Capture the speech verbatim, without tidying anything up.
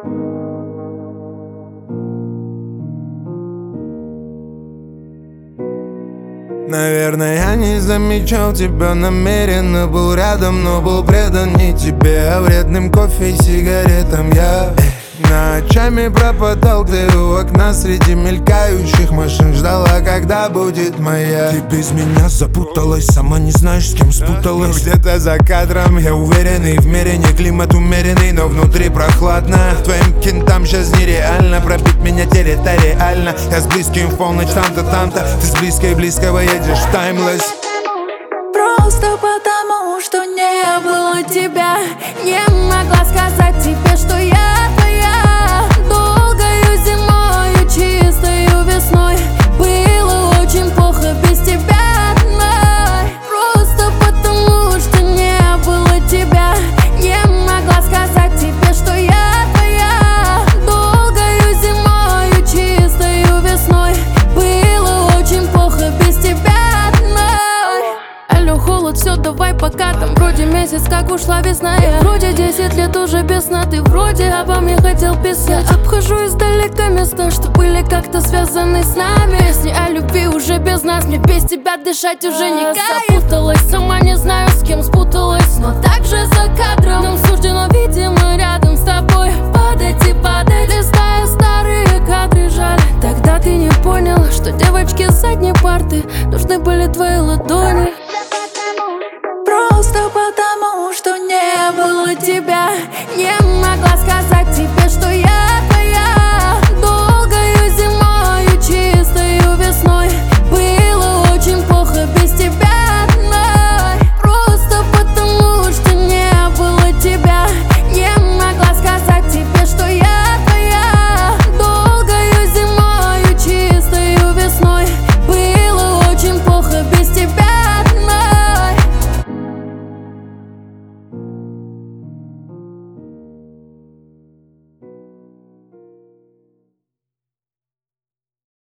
Наверное, я не замечал тебя намеренно. Был рядом, но был предан не тебе, а вредным кофе и сигаретам. Я ночами пропадал, ты у окна среди мелькающих машин. Ждала, когда будет моя. Ты без меня запуталась, сама не знаешь, с кем спуталась. Где-то за кадром я уверенный, в мире не климат умеренный, но внутри прохладно. Твоим кентам сейчас нереально пробить меня территориально. Я с близким в полночь там-то, там-то. Ты с близкой близкого едешь в таймлесс. Просто потому, что не было тебя, не могла сказать тебе, что я твоя. Долгою зимою, чистою весной, было очень плохо без тебя одной. Просто потому, что не было тебя, не могла сказать тебе, что я твоя. Долгою зимою, чистою весной, было очень плохо без тебя одной. Алло, холод, все, давай пока. Там вроде месяц, как ушла весна. Я вроде десять лет уже без сна. Ты вроде обо мне хотел писать. Я обхожу издалека места, что были как-то связаны с нами. Песни о любви уже без нас. Мне без тебя дышать уже не кайф. Запуталась, сама не знаю, с кем спуталась, но так